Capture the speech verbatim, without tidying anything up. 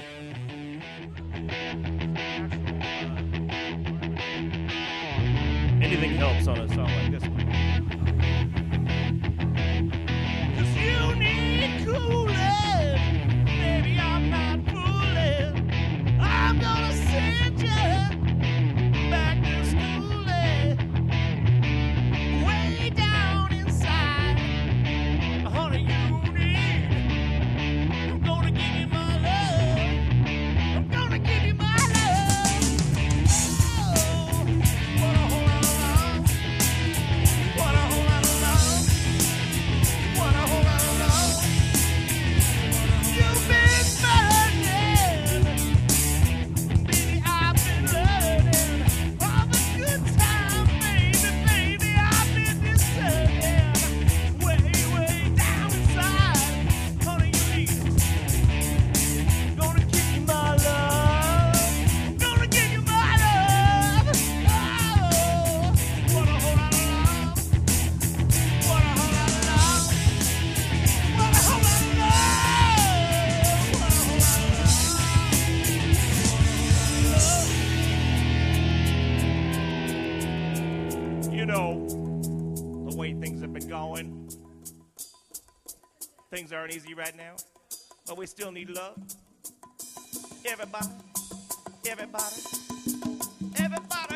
Anything helps on a song like this one. 'Cause you need cooling, baby, I'm not fooling. I'm gonna send you back to school, way down inside. Honey, you need. I'm gonna give you my love. I'm gonna give you my love. Oh, what a whole lot of love. What a whole lot of love. What a whole lot of love. You've been burning. Baby, I've been learning all the good time, baby, baby, I've been deserting. Way, way down inside. Honey, you need. Gonna give you my love. Gonna give you my love. Oh, what a whole lot of love. What a whole lot of love. What a whole lot of love. What a whole lot of love. You know, the way things have been going, things aren't easy right now, but we still need love. Everybody, everybody, everybody.